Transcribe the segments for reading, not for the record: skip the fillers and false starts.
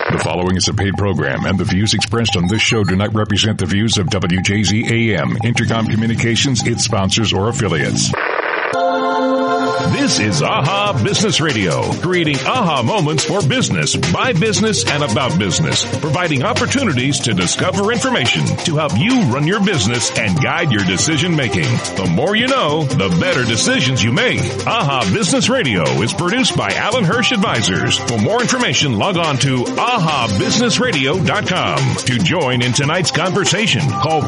The following is a paid program, and the views expressed on this show do not represent the views of WJZ AM, Intercom Communications, its sponsors, or affiliates. This is AHA Business Radio, creating aha moments for business, by business, and about business, providing opportunities to discover information to help you run your business and guide your decision making. The more you know, the better decisions you make. AHA Business Radio is produced by Alan Hirsch Advisors. For more information, log on to ahabusinessradio.com. To join in tonight's conversation, call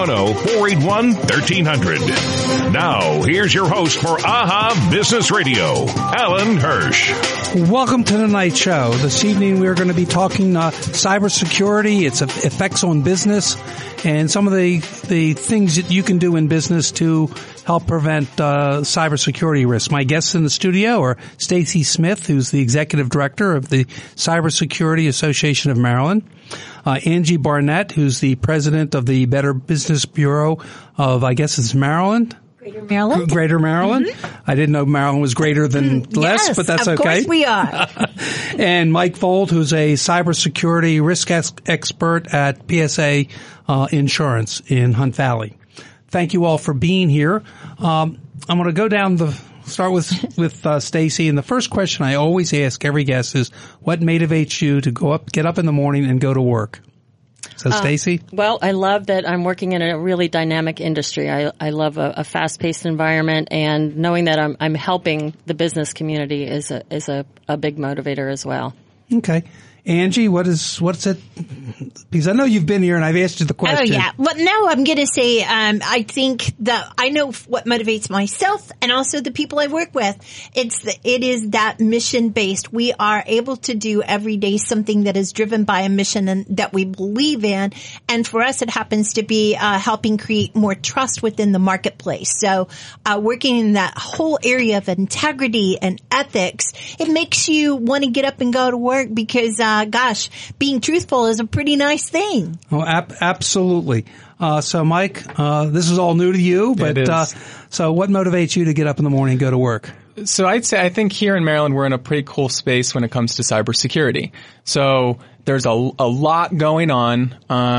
410-481-1300. Now, here's your host for AHA Business Radio, Alan Hirsch. Welcome to the night show. This evening we're going to be talking cybersecurity, its effects on business, and some of the things that you can do in business to help prevent cybersecurity risks. My guests in the studio are Stacy Smith, who's the Executive Director of the Cybersecurity Association of Maryland, Angie Barnett, who's the President of the Better Business Bureau of, I guess it's Maryland? Greater Maryland. Mm-hmm. I didn't know Maryland was greater than less, yes, but that's okay. Of course we are. And Mike Vold, who's a cybersecurity risk expert at PSA Insurance in Hunt Valley. Thank you all for being here. I'm going to go down start with Stacy. And the first question I always ask every guest is, what motivates you to get up in the morning and go to work? So, Stacy? Well, I love that I'm working in a really dynamic industry. I love a fast-paced environment, and knowing that I'm helping the business community is a big motivator as well. Okay. Angie, what's it? Because I know you've been here and I've asked you the question. Oh, yeah. Well, no, I'm going to say, I think that I know what motivates myself and also the people I work with. It is that mission based. We are able to do every day something that is driven by a mission and that we believe in. And for us, it happens to be, helping create more trust within the marketplace. So, working in that whole area of integrity and ethics, it makes you want to get up and go to work because, being truthful is a pretty nice thing. Oh, absolutely. So, Mike, this is all new to you, but so what motivates you to get up in the morning and go to work? So I think here in Maryland we're in a pretty cool space when it comes to cybersecurity. So there's a lot going on,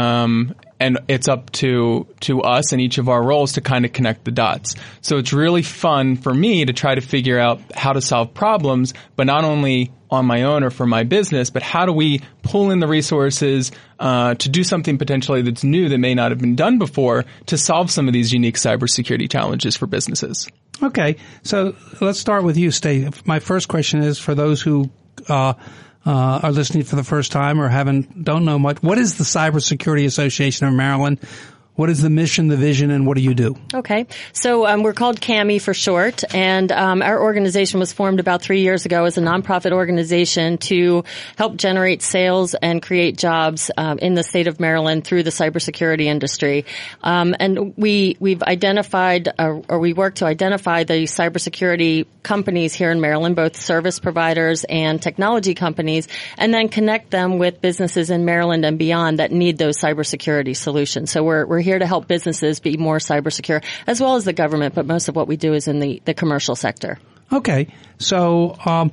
and it's up to us and each of our roles to kind of connect the dots. So it's really fun for me to try to figure out how to solve problems, but not only on my own or for my business, but how do we pull in the resources to do something potentially that's new that may not have been done before to solve some of these unique cybersecurity challenges for businesses. Okay, so let's start with you, Stacey. My first question is for those who are listening for the first time or don't know much. What is the Cybersecurity Association of Maryland? What is the mission, the vision, and what do you do? Okay. So we're called CAMI for short, and our organization was formed about 3 years ago as a nonprofit organization to help generate sales and create jobs in the state of Maryland through the cybersecurity industry. And we've identified, or we work to identify the cybersecurity companies here in Maryland, both service providers and technology companies, and then connect them with businesses in Maryland and beyond that need those cybersecurity solutions. So we're here to help businesses be more cyber secure, as well as the government, but most of what we do is in the commercial sector. Okay. So, how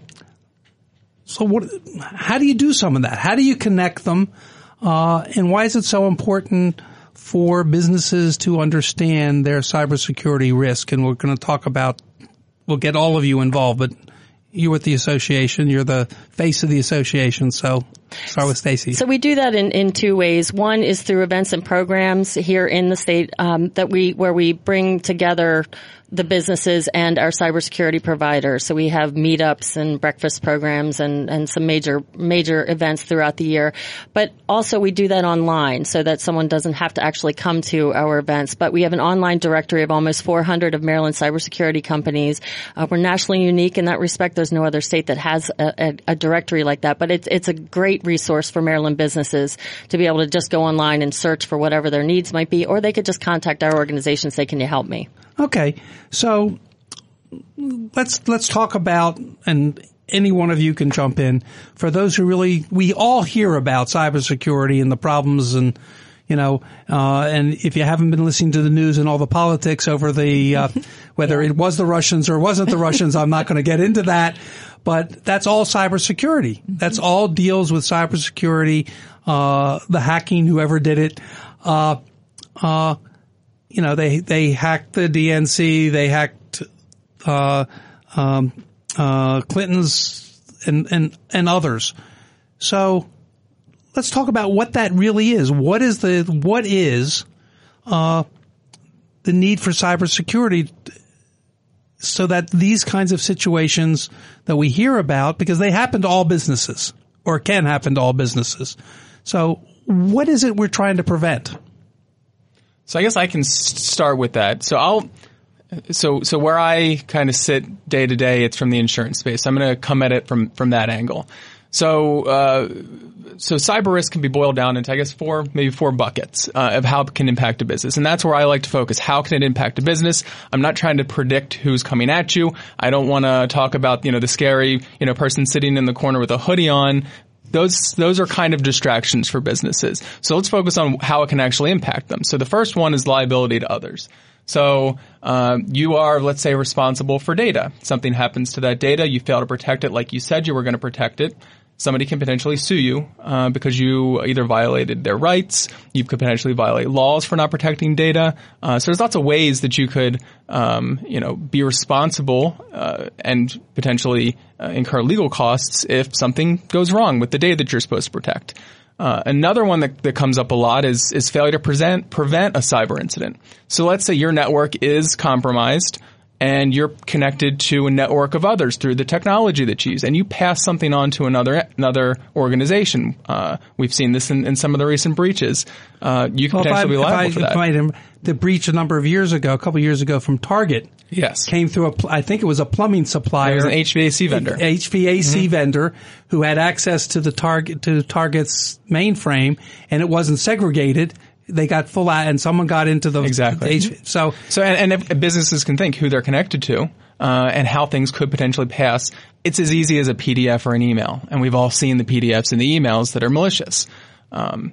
do you do some of that? How do you connect them? And why is it so important for businesses to understand their cybersecurity risk? And we're going to talk about, we'll get all of you involved, but you're with the association, you're the face of the association, so start with Stacy. So we do that in two ways. One is through events and programs here in the state where we bring together the businesses and our cybersecurity providers. So we have meetups and breakfast programs and some major events throughout the year. But also we do that online so that someone doesn't have to actually come to our events. But we have an online directory of almost 400 of Maryland cybersecurity companies. We're nationally unique in that respect. There's no other state that has a directory like that. But it's a great resource for Maryland businesses to be able to just go online and search for whatever their needs might be, or they could just contact our organization and say, can you help me? Okay, so let's talk about, and any one of you can jump in, for those who we all hear about cybersecurity and the problems and, and if you haven't been listening to the news and all the politics over the, whether it was the Russians or wasn't the Russians, I'm not going to get into that. But that's all cybersecurity. That's all deals with cybersecurity, the hacking, whoever did it. They hacked the DNC, they hacked, Clinton's and others. So let's talk about what that really is. What is the need for cybersecurity so that these kinds of situations that we hear about, because they happen to all businesses or can happen to all businesses. So what is it we're trying to prevent? So I guess I can start with that. So where I kind of sit day to day, it's from the insurance space. I'm going to come at it from that angle. So cyber risk can be boiled down into, I guess, four buckets of how it can impact a business. And that's where I like to focus. How can it impact a business? I'm not trying to predict who's coming at you. I don't want to talk about, the scary, person sitting in the corner with a hoodie on. Those are kind of distractions for businesses. So let's focus on how it can actually impact them. So the first one is liability to others. So you are, let's say, responsible for data. Something happens to that data. You fail to protect it like you said you were going to protect it. Somebody can potentially sue you because you either violated their rights. You could potentially violate laws for not protecting data. So there's lots of ways that you could, be responsible and potentially incur legal costs if something goes wrong with the data that you're supposed to protect. Another one that comes up a lot is failure to prevent a cyber incident. So let's say your network is compromised and you're connected to a network of others through the technology that you use, and you pass something on to another organization. We've seen this in some of the recent breaches. You can potentially be liable for that. The breach a couple of years ago from Target. Yes. Came through I think it was a plumbing supplier. It was an HVAC vendor. Vendor who had access to Target's mainframe, and it wasn't segregated. They got full out, and someone got into the exactly. And if businesses can think who they're connected to, and how things could potentially pass. It's as easy as a PDF or an email, and we've all seen the PDFs and the emails that are malicious. The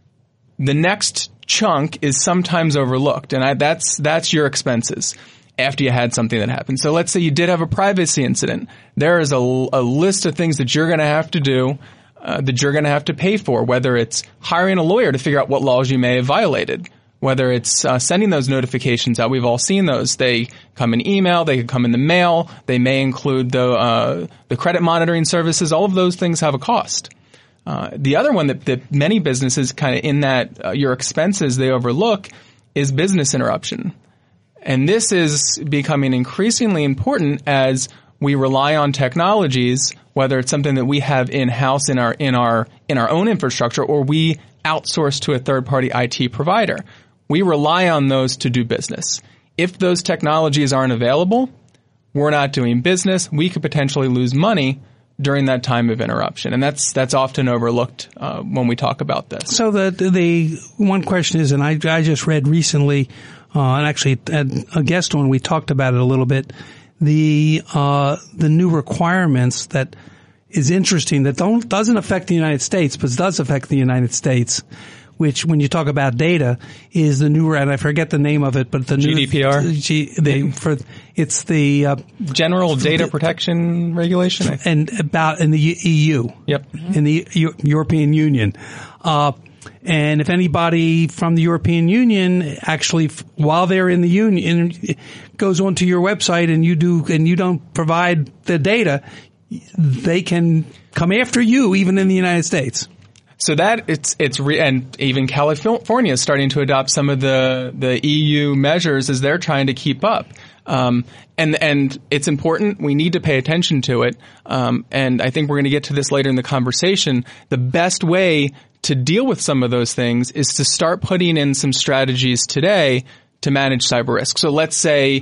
next chunk is sometimes overlooked, and that's your expenses after you had something that happened. So let's say you did have a privacy incident. There is a list of things that you're going to have to do. That you're going to have to pay for, whether it's hiring a lawyer to figure out what laws you may have violated, whether it's sending those notifications out. We've all seen those. They come in email, they could come in the mail, they may include the credit monitoring services. All of those things have a cost. The other one that many businesses kind of in that your expenses they overlook is business interruption. And this is becoming increasingly important as we rely on technologies, whether it's something that we have in-house in our own infrastructure or we outsource to a third-party IT provider. We rely on those to do business. If those technologies aren't available, we're not doing business. We could potentially lose money during that time of interruption, and that's often overlooked when we talk about this. So the one question is, and I just read recently, and actually a guest on, we talked about it a little bit. The new requirements that is interesting that doesn't affect the United States, but does affect the United States, which when you talk about data is the new, and I forget the name of it, but the GDPR? It's the General Data Protection Regulation? And in the EU. Yep. In the European Union. And if anybody from the European Union actually, while they're in the Union, goes onto your website and you don't provide the data, they can come after you even in the United States. So that and even California is starting to adopt some of the EU measures as they're trying to keep up. And it's important. We need to pay attention to it. And I think we're going to get to this later in the conversation. The best way to deal with some of those things is to start putting in some strategies today to manage cyber risk. So let's say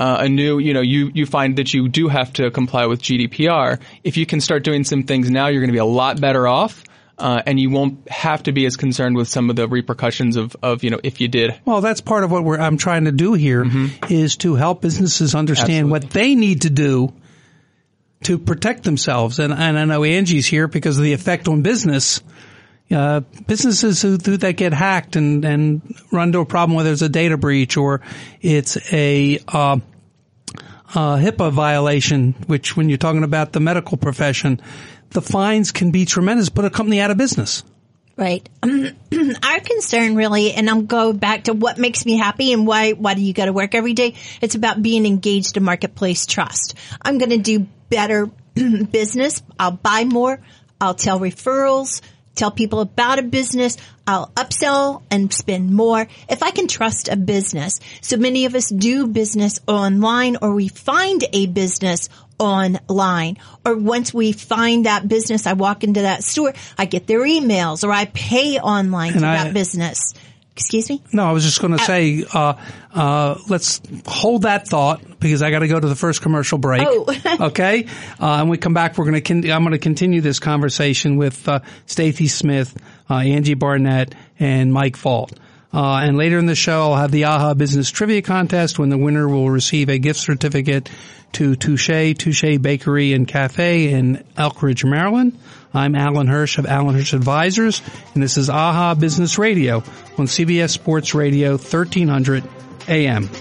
you find that you do have to comply with GDPR. If you can start doing some things now, you're going to be a lot better off. And you won't have to be as concerned with some of the repercussions of if you did. Well, that's part of what I'm trying to do here is to help businesses understand what they need to do to protect themselves. And I know Angie's here because of the effect on business. Businesses that get hacked and run into a problem, whether it's a data breach or it's a HIPAA violation, which when you're talking about the medical profession, the fines can be tremendous, put a company out of business. Right. Our concern really, and I'll go back to what makes me happy and why do you go to work every day? It's about being engaged in marketplace trust. I'm going to do better business. I'll buy more. I'll tell referrals, tell people about a business. I'll upsell and spend more if I can trust a business. So many of us do business online, or we find a business online, or once we find that business, I walk into that store, I get their emails, or I pay online to that business. Excuse me? No, I was just going to say, let's hold that thought because I got to go to the first commercial break. Oh. Okay? And we come back, I'm going to continue this conversation with Stacy Smith, Angie Barnett, and Mike Fault. And later in the show, I'll have the AHA Business Trivia Contest when the winner will receive a gift certificate to Touche Bakery and Cafe in Elkridge, Maryland. I'm Alan Hirsch of Alan Hirsch Advisors, and this is AHA Business Radio on CBS Sports Radio 1300 AM.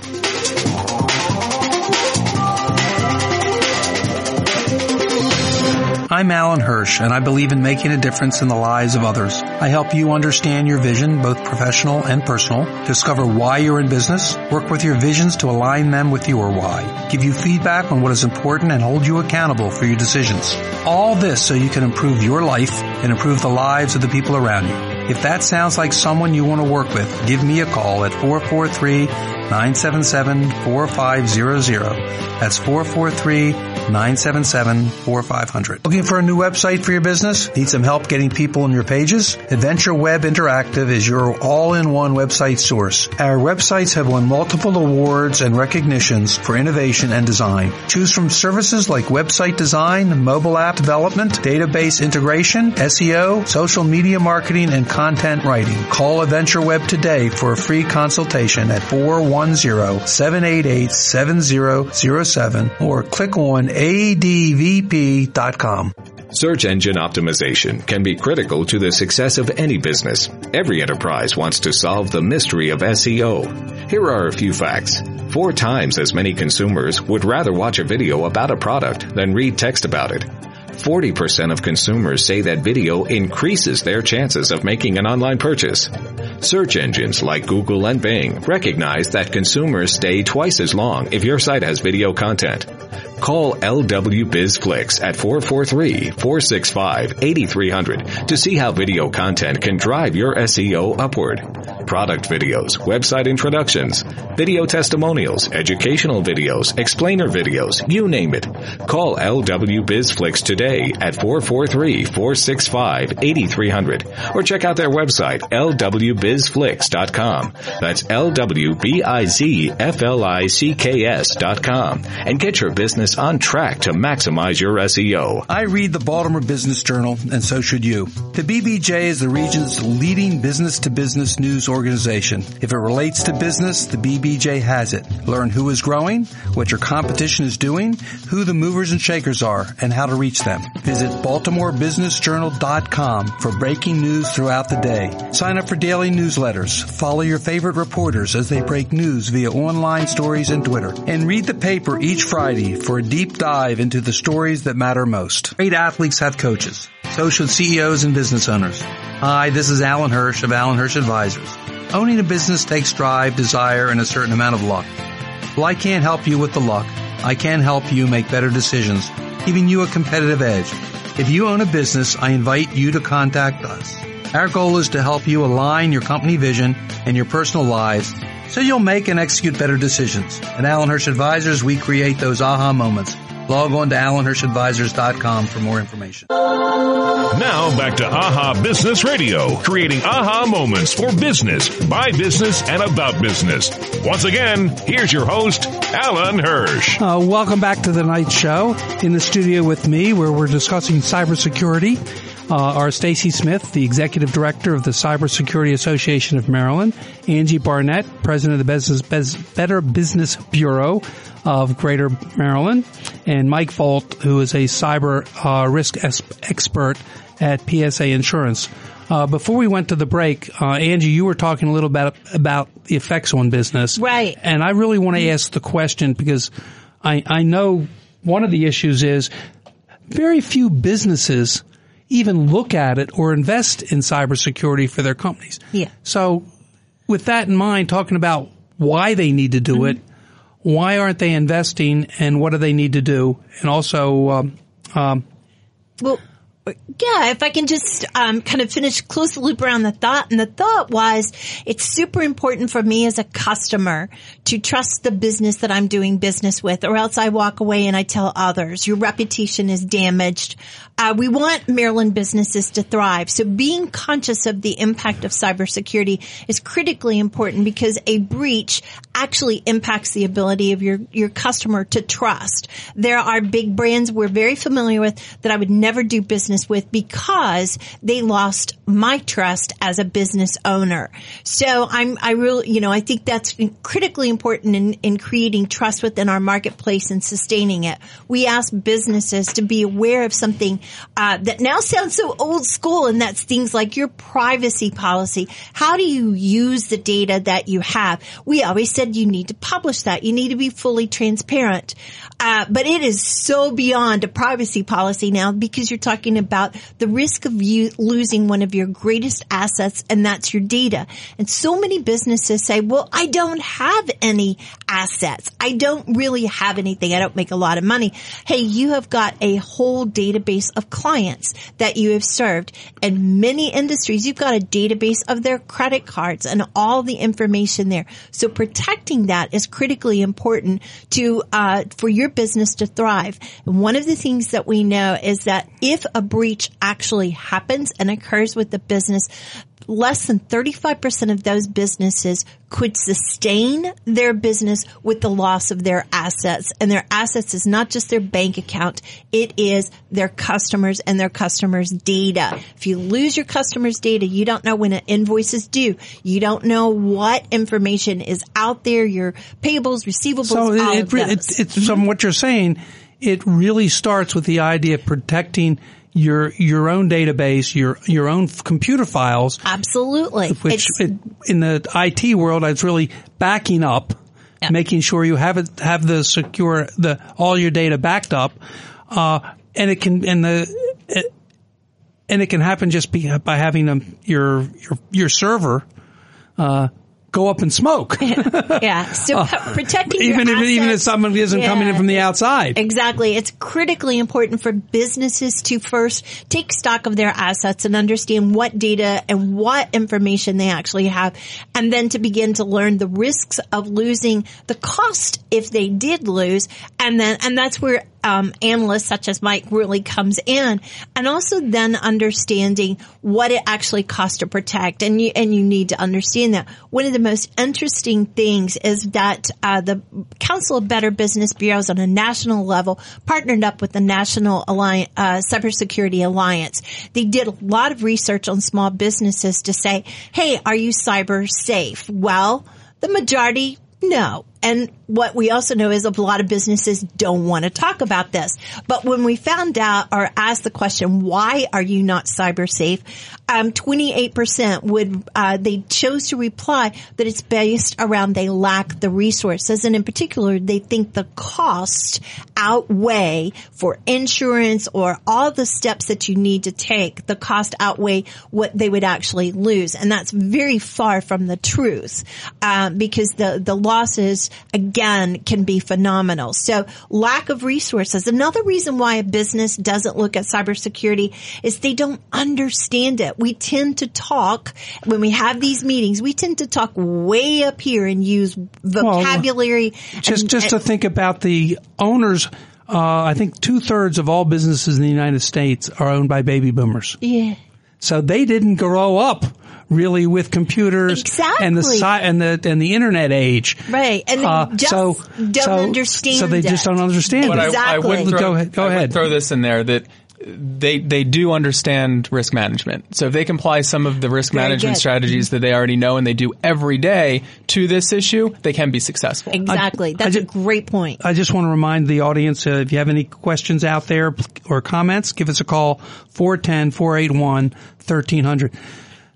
I'm Alan Hirsch, and I believe in making a difference in the lives of others. I help you understand your vision, both professional and personal, discover why you're in business, work with your visions to align them with your why, give you feedback on what is important, and hold you accountable for your decisions. All this so you can improve your life and improve the lives of the people around you. If that sounds like someone you want to work with, give me a call at 443-977-4500. That's 443-977-4500. Looking for a new website for your business? Need some help getting people on your pages? Adventure Web Interactive is your all-in-one website source. Our websites have won multiple awards and recognitions for innovation and design. Choose from services like website design, mobile app development, database integration, SEO, social media marketing, and content writing. Call Adventure Web today for a free consultation at 410-788-7007 or click on advp.com. Search engine optimization can be critical to the success of any business. Every enterprise wants to solve the mystery of SEO. Here are a few facts. 4 times as many consumers would rather watch a video about a product than read text about it. 40% of consumers say that video increases their chances of making an online purchase. Search engines like Google and Bing recognize that consumers stay twice as long if your site has video content. Call LW BizFlix at 443-465-8300 to see how video content can drive your SEO upward. Product videos, website introductions, video testimonials, educational videos, explainer videos, you name it. Call LW BizFlix today at 443-465-8300 or check out their website lwbizflix.com. That's lwbizflix.com and get your business on track to maximize your SEO. I read the Baltimore Business Journal, and so should you. The BBJ is the region's leading business-to-business news organization. If it relates to business, the BBJ has it. Learn who is growing, what your competition is doing, who the movers and shakers are, and how to reach them. Visit BaltimoreBusinessJournal.com for breaking news throughout the day. Sign up for daily newsletters. Follow your favorite reporters as they break news via online stories and Twitter. And read the paper each Friday for a deep dive into the stories that matter most. Great athletes have coaches. So should CEOs and business owners. Hi, this is Alan Hirsch of Alan Hirsch Advisors. Owning a business takes drive, desire, and a certain amount of luck. Well, I can't help you with the luck. I can help you make better decisions, giving you a competitive edge. If you own a business, I invite you to contact us. Our goal is to help you align your company vision and your personal lives so you'll make and execute better decisions. At Alan Hirsch Advisors, we create those aha moments. Log on to AlanHirschAdvisors.com for more information. Now back to AHA Business Radio, creating aha moments for business, by business, and about business. Once again, here's your host, Alan Hirsch. Welcome back to the night show. In the studio with me, where we're discussing cybersecurity, are Stacy Smith, the Executive Director of the Cybersecurity Association of Maryland, Angie Barnett, President of the Better Business Bureau of Greater Maryland, and Mike Fault, who is a cyber risk expert at PSA Insurance. Before we went to the break, Angie, you were talking a little bit about the effects on business. Right. And I really want to ask the question because I know one of the issues is very few businesses even look at it or invest in cybersecurity for their companies. Yeah. So with that in mind, talking about why they need to do it, why aren't they investing, and what do they need to do? And also, well, yeah, if I can just kind of close the loop around the thought. And the thought was, it's super important for me as a customer to trust the business that I'm doing business with, or else I walk away and I tell others, your reputation is damaged. We want Maryland businesses to thrive. So being conscious of the impact of cybersecurity is critically important, because a breach actually impacts the ability of your customer to trust. There are big brands we're very familiar with that I would never do business with because they lost my trust as a business owner. So I think that's critically important in creating trust within our marketplace and sustaining it. We ask businesses to be aware of something that now sounds so old school, and that's things like your privacy policy. How do you use the data that you have? We always said you need to publish that. You need to be fully transparent. But it is so beyond a privacy policy now, because you're talking about the risk of you losing one of your greatest assets, and that's your data. And so many businesses say, well, I don't have any assets. I don't really have anything. I don't make a lot of money. Hey, you have got a whole database of clients that you have served. In many industries, you've got a database of their credit cards and all the information there. So protecting that is critically important for your business to thrive. And one of the things that we know is that if a breach actually happens and occurs with the business, less than 35% of those businesses could sustain their business with the loss of their assets. And their assets is not just their bank account. It is their customers and their customers' data. If you lose your customers' data, you don't know when an invoice is due. You don't know what information is out there, your payables, receivables, so it's from what you're saying, it really starts with the idea of protecting your own database, your own computer files. Absolutely. Which in the IT world, it's really backing up, making sure you have all your data backed up, and it can happen just by having your server go up in smoke. Yeah. So protecting your assets, even if someone isn't coming in from the outside. Exactly. It's critically important for businesses to first take stock of their assets and understand what data and what information they actually have, and then to begin to learn the risks of losing, the cost if they did lose, and that's where analysts such as Mike really comes in, and also then understanding what it actually costs to protect. And you need to understand that. One of the most interesting things is that the Council of Better Business Bureaus on a national level partnered up with the National Cybersecurity Alliance. They did a lot of research on small businesses to say, hey, are you cyber safe? Well, the majority, no. And what we also know is a lot of businesses don't want to talk about this. But when we found out or asked the question, why are you not cyber safe? 28% they chose to reply that it's based around they lack the resources. And in particular, they think the costs outweigh for insurance or all the steps that you need to take. The cost outweigh what they would actually lose. And that's very far from the truth, because the losses, again, can be phenomenal. So lack of resources. Another reason why a business doesn't look at cybersecurity is they don't understand it. We tend to talk, when we have these meetings, we tend to talk way up here and use vocabulary. Just to think about the owners, I think 2/3 of all businesses in the United States are owned by baby boomers. Yeah. So they didn't grow up really with computers and the internet age. Right. And they just don't understand. So they just don't understand it. Exactly. Go ahead. I would throw this in there that they do understand risk management. So if they can apply some of the risk management strategies that they already know and they do every day to this issue, they can be successful. Exactly. That's a great point. I just want to remind the audience, if you have any questions out there or comments, give us a call, 410-481-1300.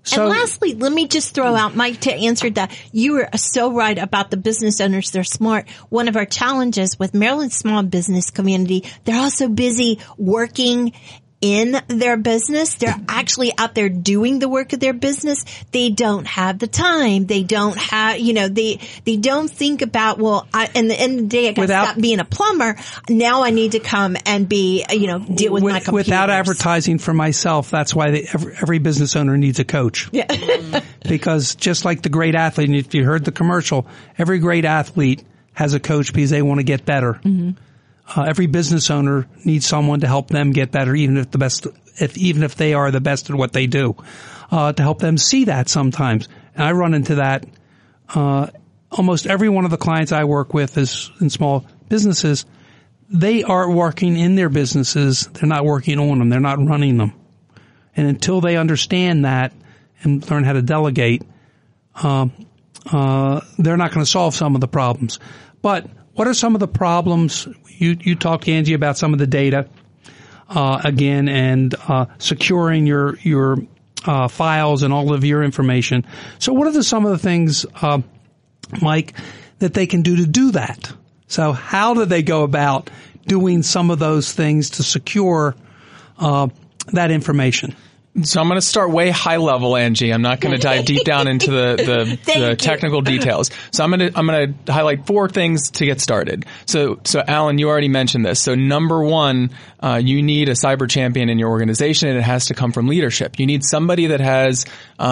So, and lastly, let me just throw out, Mike, to answer that. You were so right about the business owners. They're smart. One of our challenges with Maryland's small business community, they're also busy working in their business. They're actually out there doing the work of their business. They don't have the time. They don't have, they don't think about, in the end of the day, I got to stop being a plumber. Now I need to come and be, deal with my computers. Without advertising for myself, that's why every business owner needs a coach. Yeah. Because just like the great athlete, and if you heard the commercial, every great athlete has a coach because they want to get better. Mm-hmm. Every business owner needs someone to help them get better, even if they are the best at what they do, to help them see that sometimes. And I run into that. Almost every one of the clients I work with is in small businesses. They are working in their businesses. They're not working on them. They're not running them. And until they understand that and learn how to delegate, they're not going to solve some of the problems. But what are some of the problems? You talked, Angie, about some of the data, again, and securing your files and all of your information. So what are some of the things, Mike, that they can do to do that? So how do they go about doing some of those things to secure that information? So I'm going to start way high level, Angie. I'm not going to dive deep down into the technical details. So I'm going to highlight 4 things to get started. So Alan, you already mentioned this. So number 1, you need a cyber champion in your organization, and it has to come from leadership. You need somebody that has,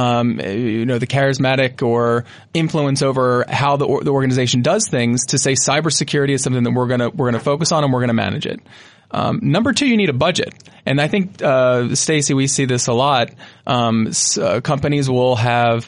the charismatic or influence over how the organization does things to say cybersecurity is something that we're going to focus on and we're going to manage it. Number 2, you need a budget. And I think, Stacy, we see this a lot. Companies will have,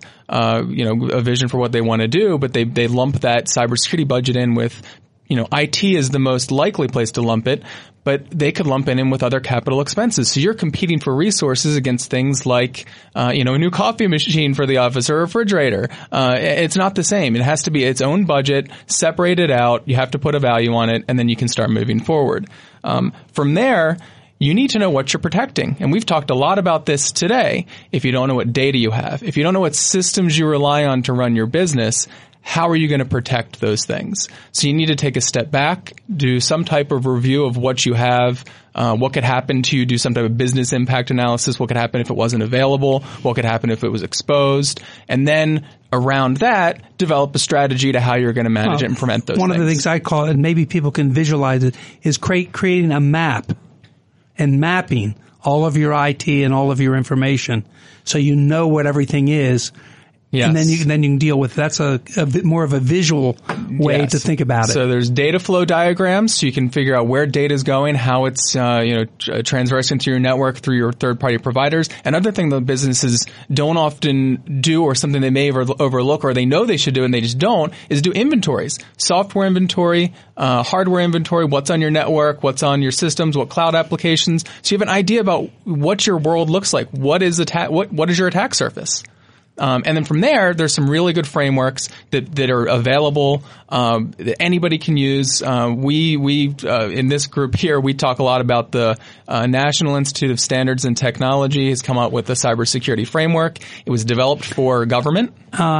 a vision for what they want to do, but they lump that cybersecurity budget in with, IT is the most likely place to lump it, but they could lump it in with other capital expenses. So you're competing for resources against things like, a new coffee machine for the office or a refrigerator. It's not the same. It has to be its own budget, separate it out. You have to put a value on it, and then you can start moving forward. From there, you need to know what you're protecting. And we've talked a lot about this today. If you don't know what data you have, if you don't know what systems you rely on to run your business, how are you going to protect those things? So you need to take a step back, do some type of review of what you have, what could happen to you, do some type of business impact analysis, what could happen if it wasn't available, what could happen if it was exposed, and then around that, develop a strategy to how you're going to manage it and prevent those things. One of the things I call it, and maybe people can visualize it, is creating a map and mapping all of your IT and all of your information so you know what everything is. Yes. And then you can deal with it. That's a bit more of a visual way to think about it. So there's data flow diagrams, so you can figure out where data is going, how it's transversing through your network through your third-party providers. Another thing that businesses don't often do, or something they may overlook, or they know they should do and they just don't, is do inventories. Software inventory, hardware inventory, what's on your network, what's on your systems, what cloud applications. So you have an idea about what your world looks like. What is your attack surface? And then from there's some really good frameworks that are available, that anybody can use. We in this group here, we talk a lot about the, National Institute of Standards and Technology has come out with a cybersecurity framework. It was developed for government.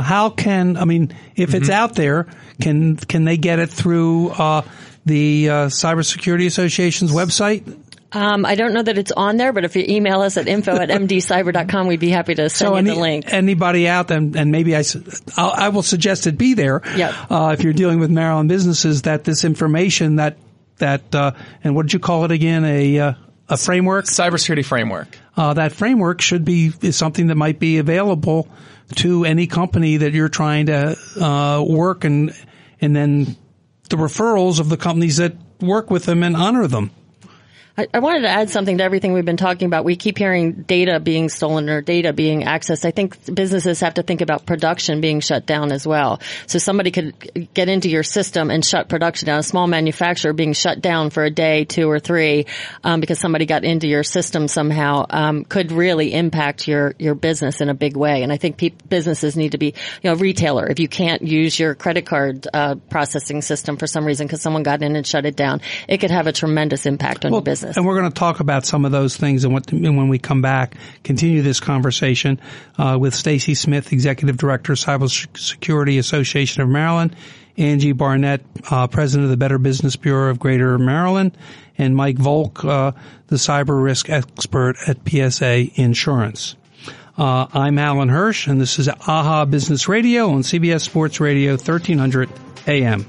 If it's out there, can they get it through, the, Cybersecurity Association's website? I don't know that it's on there, but if you email us at info@mdcyber.com, we'd be happy to send you the link. Anybody out there, and maybe I will suggest it be there. Yep. If you're dealing with Maryland businesses, that this information and what did you call it again? A framework? Cybersecurity framework. That framework is something that might be available to any company that you're trying to, work and then the referrals of the companies that work with them and honor them. I wanted to add something to everything we've been talking about. We keep hearing data being stolen or data being accessed. I think businesses have to think about production being shut down as well. So somebody could get into your system and shut production down. A small manufacturer being shut down for a day, 2 or 3, because somebody got into your system somehow, could really impact your business in a big way. And I think businesses need to be, retailer. If you can't use your credit card processing system for some reason because someone got in and shut it down, it could have a tremendous impact on your business. business. And we're going to talk about some of those things and when we come back, continue this conversation with Stacy Smith, Executive Director, Cybersecurity Association of Maryland, Angie Barnett, President of the Better Business Bureau of Greater Maryland, and Mike Volk, the cyber risk expert at PSA Insurance. I'm Alan Hirsch, and this is AHA Business Radio on CBS Sports Radio 1300 AM.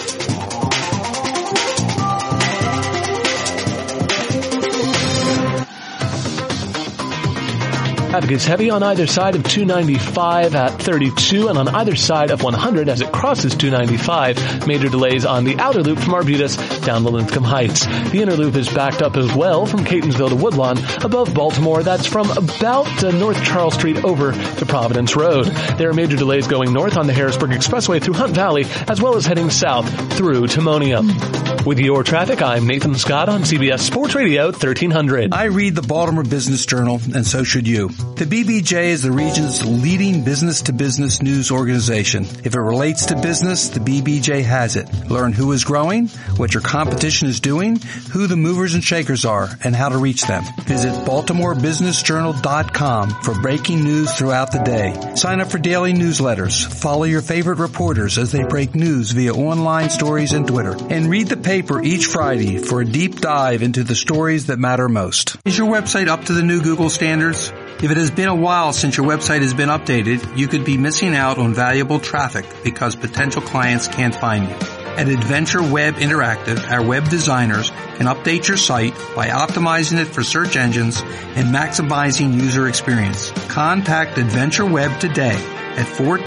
Traffic is heavy on either side of 295 at 32 and on either side of 100 as it crosses 295. Major delays on the outer loop from Arbutus down to Lincecum Heights. The inner loop is backed up as well from Catonsville to Woodlawn above Baltimore. That's from about North Charles Street over to Providence Road. There are major delays going north on the Harrisburg Expressway through Hunt Valley as well as heading south through Timonium. With your traffic, I'm Nathan Scott on CBS Sports Radio 1300. I read the Baltimore Business Journal, and so should you. The BBJ is the region's leading business-to-business news organization. If it relates to business, the BBJ has it. Learn who is growing, what your competition is doing, who the movers and shakers are, and how to reach them. Visit BaltimoreBusinessJournal.com for breaking news throughout the day. Sign up for daily newsletters. Follow your favorite reporters as they break news via online stories and Twitter. And read the paper each Friday for a deep dive into the stories that matter most. Is your website up to the new Google standards? If it has been a while since your website has been updated, you could be missing out on valuable traffic because potential clients can't find you. At Adventure Web Interactive, our web designers can update your site by optimizing it for search engines and maximizing user experience. Contact Adventure Web today at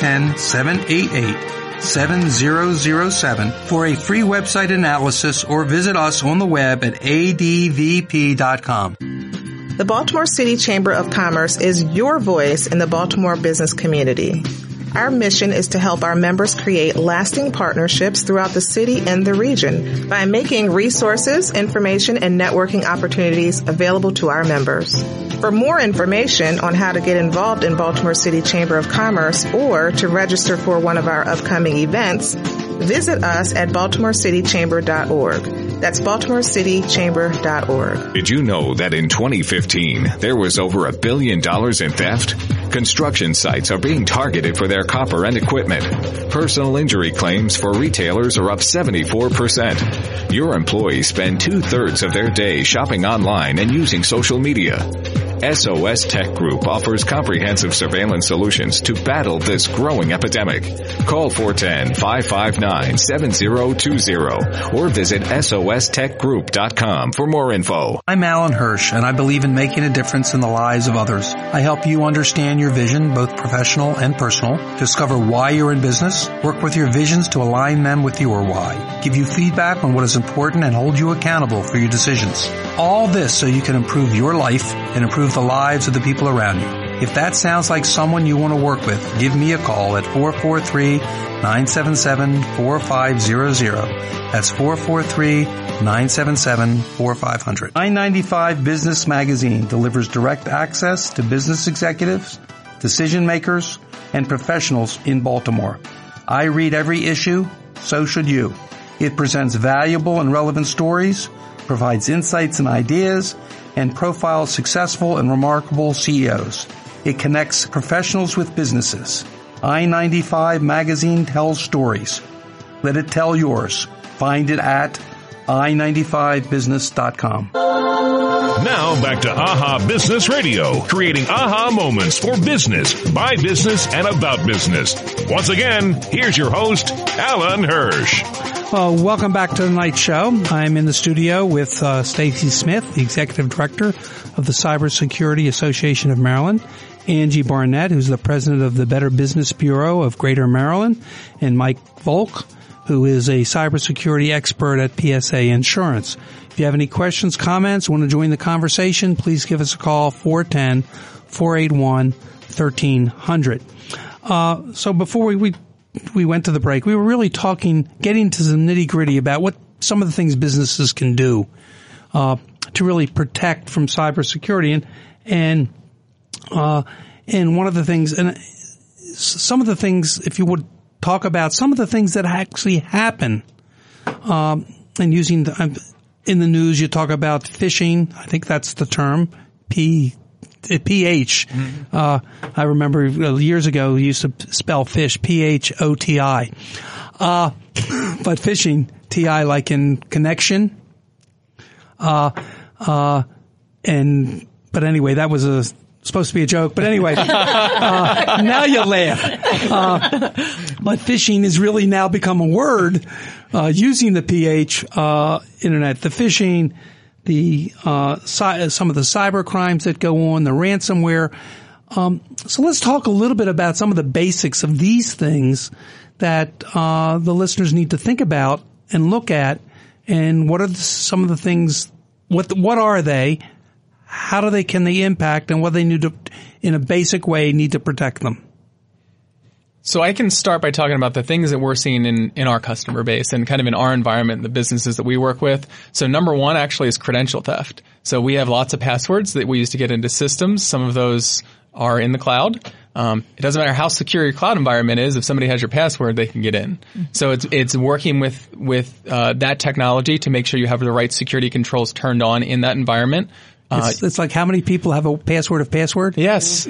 410-788-7007 for a free website analysis or visit us on the web at advp.com. The Baltimore City Chamber of Commerce is your voice in the Baltimore business community. Our mission is to help our members create lasting partnerships throughout the city and the region by making resources, information, and networking opportunities available to our members. For more information on how to get involved in Baltimore City Chamber of Commerce or to register for one of our upcoming events, visit us at baltimorecity.chamber.org. That's baltimorecity.chamber.org. Did you know that in 2015, there was over $1 billion in theft? Construction sites are being targeted for their copper and equipment. Personal injury claims for retailers are up 74%. Your employees spend 2/3 of their day shopping online and using social media. SOS Tech Group offers comprehensive surveillance solutions to battle this growing epidemic. Call 410-559-7020 or visit sostechgroup.com for more info. I'm Alan Hirsch, and I believe in making a difference in the lives of others. I help you understand your vision, both professional and personal, discover why you're in business, work with your visions to align them with your why, give you feedback on what is important, and hold you accountable for your decisions. All this so you can improve your life and improve the lives of the people around you. If that sounds like someone you want to work with, give me a call at 443-977-4500. That's 443-977-4500. I-95 Business Magazine delivers direct access to business executives, decision makers, and professionals in Baltimore. I read every issue, so should you. It presents valuable and relevant stories, provides insights and ideas, and profiles successful and remarkable CEOs. It connects professionals with businesses. I-95 Magazine tells stories. Let it tell yours. Find it at i95business.com. Now back to AHA Business Radio, creating AHA moments for business, by business, and about business. Once again, here's your host, Alan Hirsch. Welcome back to tonight's show. I'm in the studio with Stacy Smith, the Executive Director of the Cybersecurity Association of Maryland, Angie Barnett, who's the President of the Better Business Bureau of Greater Maryland, and Mike Volk, who is a cybersecurity expert at PSA Insurance. If you have any questions, comments, want to join the conversation, please give us a call, 410-481-1300. So before we went to the break, we were really getting to some nitty-gritty about what some of the things businesses can do to really protect from cybersecurity. And one of the things, and some of the things, if you would talk about some of the things that actually happen, and using in the news you talk about phishing. I think that's the term. PH. I remember years ago we used to spell fish PHOTI. But phishing, TI like in connection. But anyway, that was supposed to be a joke. But anyway, now you laugh. But phishing has really now become a word, using the PH, internet. The phishing, some of the cyber crimes that go on, the ransomware. So let's talk a little bit about some of the basics of these things that, the listeners need to think about and look at. And what are some of the things, what are they? How can they impact, and what they need to, in a basic way, need to protect them? So I can start by talking about the things that we're seeing in our customer base and kind of in our environment, the businesses that we work with. So number one actually is credential theft. So we have lots of passwords that we use to get into systems. Some of those are in the cloud. It doesn't matter how secure your cloud environment is. If somebody has your password, they can get in. So it's working with that technology to make sure you have the right security controls turned on in that environment. It's like how many people have a password of password? Yes.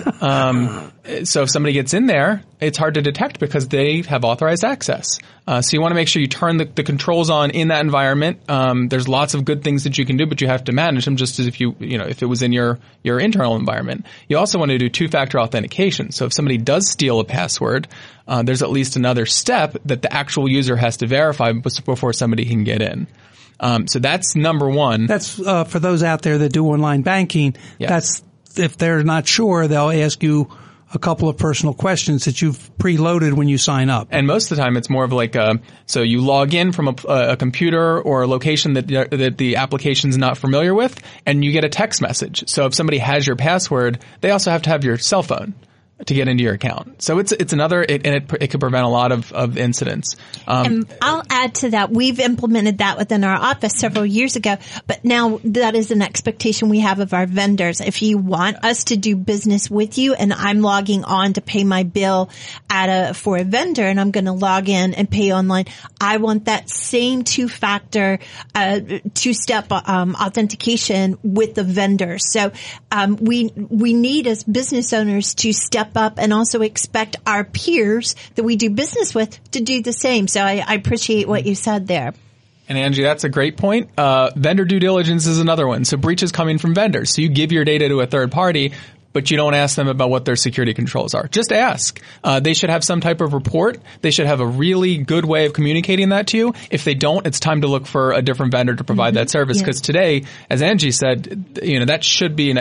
So if somebody gets in there, it's hard to detect because they have authorized access. So you want to make sure you turn the controls on in that environment. There's lots of good things that you can do, but you have to manage them just as if if it was in your internal environment. You also want to do two-factor authentication. So if somebody does steal a password, there's at least another step that the actual user has to verify before somebody can get in. So that's number one. That's for those out there that do online banking. Yes. That's if they're not sure, they'll ask you a couple of personal questions that you've preloaded when you sign up. And most of the time, it's more of like so you log in from a computer or a location that the application's not familiar with, and you get a text message. So if somebody has your password, they also have to have your cell phone to get into your account. So it's another, it could prevent a lot of incidents. And I'll add to that. We've implemented that within our office several years ago, but now that is an expectation we have of our vendors. If you want us to do business with you and I'm logging on to pay my bill for a vendor and I'm going to log in and pay online, I want that same two-factor, two-step, authentication with the vendor. So, we need as business owners to step up and also expect our peers that we do business with to do the same. So I appreciate what you said there. And Angie, that's a great point. Vendor due diligence is another one. So breaches coming from vendors. So you give your data to a third party, but you don't ask them about what their security controls are. Just ask. They should have some type of report. They should have a really good way of communicating that to you. If they don't, it's time to look for a different vendor to provide that service. Because today, as Angie said, that should be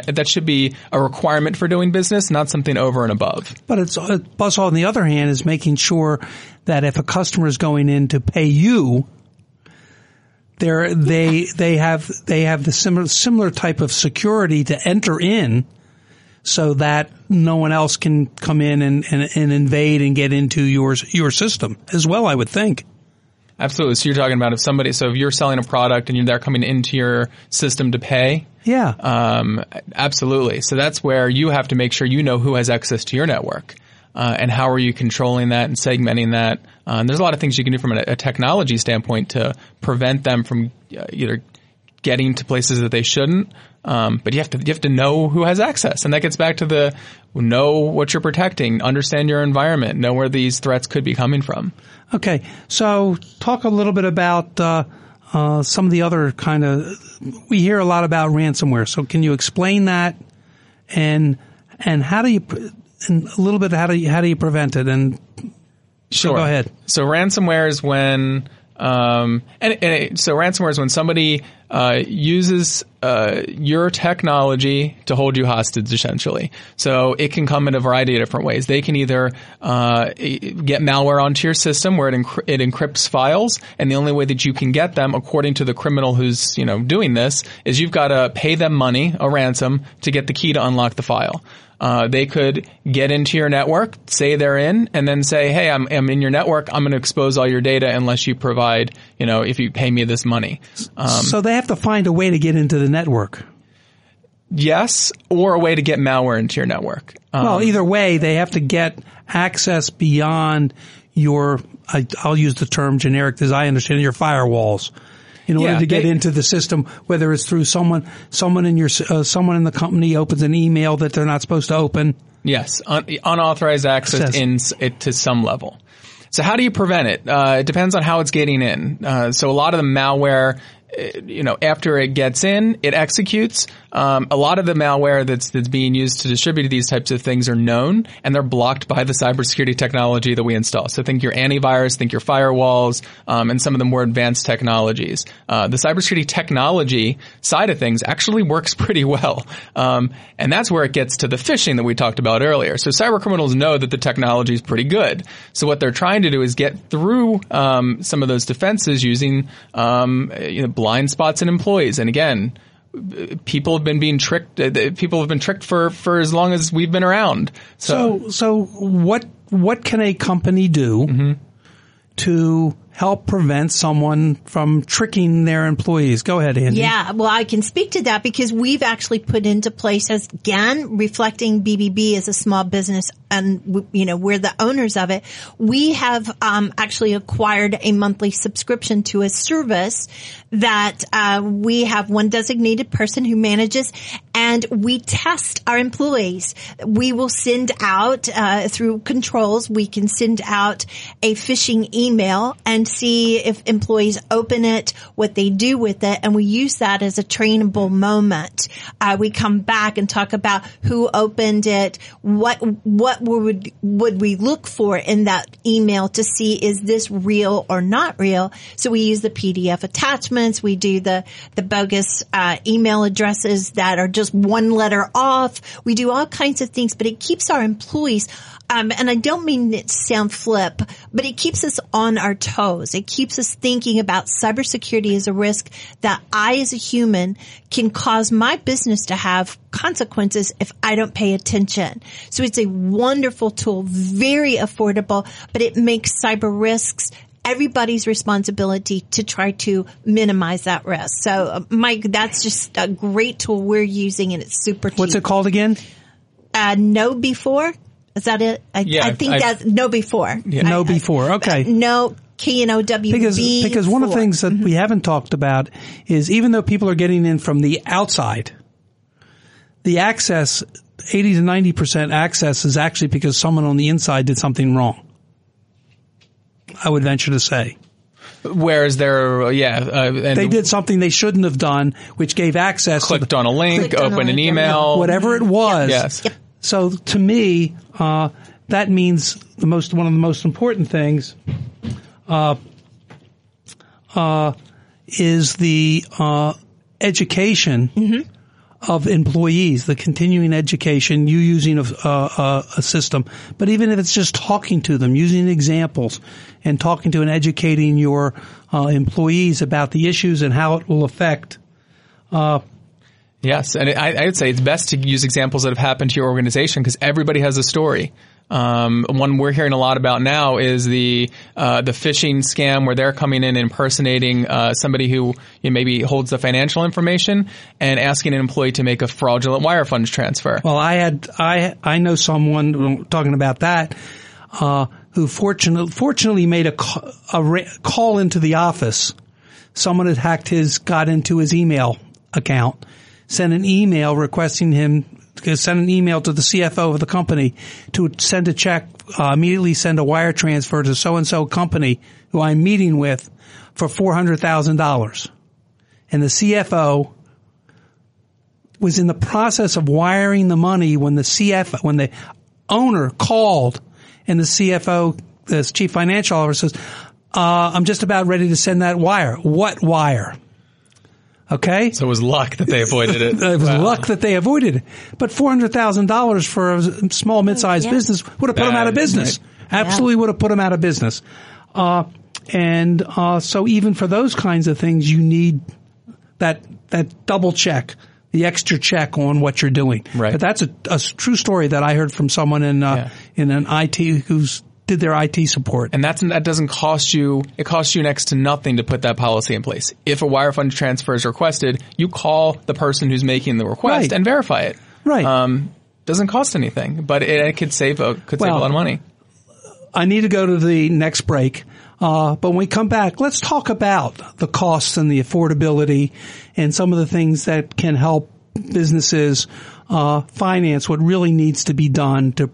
a requirement for doing business, not something over and above. But it's also, on the other hand, is making sure that if a customer is going in to pay you, they have the similar type of security to enter in, so that no one else can come in and invade and get into your system as well, I would think. Absolutely. So you're talking about if you're selling a product and they're coming into your system to pay. Yeah. Absolutely. So that's where you have to make sure you know who has access to your network. And how are you controlling that and segmenting that? There's a lot of things you can do from a technology standpoint to prevent them from either getting to places that they shouldn't. But you have to know who has access. And that gets back to know what you're protecting, understand your environment, know where these threats could be coming from. Okay. So talk a little bit about, some of the other we hear a lot about ransomware. So can you explain that and how do you, and a little bit, how do you prevent it? And sure. Go ahead. So ransomware is when, so ransomware is when somebody uses your technology to hold you hostage, essentially. So it can come in a variety of different ways. They can either get malware onto your system where it encrypts files, and the only way that you can get them, according to the criminal who's doing this, is you've got to pay them money, a ransom, to get the key to unlock the file. They could get into your network, say they're in, and then say, hey, I'm in your network. I'm going to expose all your data unless you provide, if you pay me this money. So they have to find a way to get into the network. Yes, or a way to get malware into your network. Well, either way, they have to get access beyond I'll use the term generic as I understand it, your firewalls. in order to get into the system, whether it's through someone in the company opens an email that they're not supposed to open. Yes, unauthorized access to some level. So how do you prevent it? It depends on how it's getting in. So a lot of the malware, after it gets in, it executes. A lot of the malware that's being used to distribute these types of things are known, and they're blocked by the cybersecurity technology that we install. So think your antivirus, think your firewalls, and some of the more advanced technologies. The cybersecurity technology side of things actually works pretty well. And that's where it gets to the phishing that we talked about earlier. So cyber criminals know that the technology is pretty good. So what they're trying to do is get through some of those defenses using blind spots in employees. And again, people have been tricked. People have been tricked for as long as we've been around. So what can a company do to help prevent someone from tricking their employees? Go ahead, Andy. Yeah, well, I can speak to that because we've actually put into place, as again, reflecting BBB as a small business, and we're the owners of it. We have actually acquired a monthly subscription to a service that we have one designated person who manages, and we test our employees. We will send out through controls. We can send out a phishing email and see if employees open it, what they do with it, and we use that as a trainable moment. We come back and talk about who opened it, what would we look for in that email to see is this real or not real. So we use the PDF attachments. We do the bogus email addresses that are just one letter off. We do all kinds of things, but it keeps our employees and I don't mean it to sound flip, but it keeps us on our toes. It keeps us thinking about cybersecurity as a risk that I, as a human, can cause my business to have consequences if I don't pay attention. So it's a wonderful tool, very affordable, but it makes cyber risks everybody's responsibility to try to minimize that risk. So, Mike, that's just a great tool we're using, and it's super cheap. What's it called again? KnowBe4. Is that it? I think that's KnowBe4. Yeah. KnowBe4. Okay. KNOWB. Because one of the things that we haven't talked about is even though people are getting in from the outside, the access, 80 to 90% access is actually because someone on the inside did something wrong. I would venture to say. Whereas they did something they shouldn't have done, which gave access. Clicked on a link, opened an email. Whatever it was. Yes. Yep. So to me, that means one of the most important things, is the, education of employees, the continuing education, you using a system. But even if it's just talking to them, using examples and talking to and educating your, employees about the issues and how it will affect, Yes, and I would say it's best to use examples that have happened to your organization because everybody has a story. One we're hearing a lot about now is the phishing scam where they're coming in and impersonating somebody who maybe holds the financial information and asking an employee to make a fraudulent wire funds transfer. Well, I know someone talking about that who fortunately made a call into the office. Someone had got into his email account. Sent an email requesting him to send an email to the CFO of the company to send a check, immediately send a wire transfer to so-and-so company who I'm meeting with for $400,000. And the CFO was in the process of wiring the money when the owner called and the CFO, the chief financial officer says, I'm just about ready to send that wire. What wire? Okay. So it was luck that they avoided it. It was luck that they avoided it. But $400,000 for a small, mid-sized business would have put them out of business. Right. Absolutely would have put them out of business. So even for those kinds of things, you need that double check, the extra check on what you're doing. Right. But that's a true story that I heard from someone in an IT who's did their IT support. And that doesn't cost you, it costs you next to nothing to put that policy in place. If a wire fund transfer is requested, you call the person who's making the request and verify it. Right. Doesn't cost anything, but it could save a lot of money. I need to go to the next break. But when we come back, let's talk about the costs and the affordability and some of the things that can help businesses finance what really needs to be done to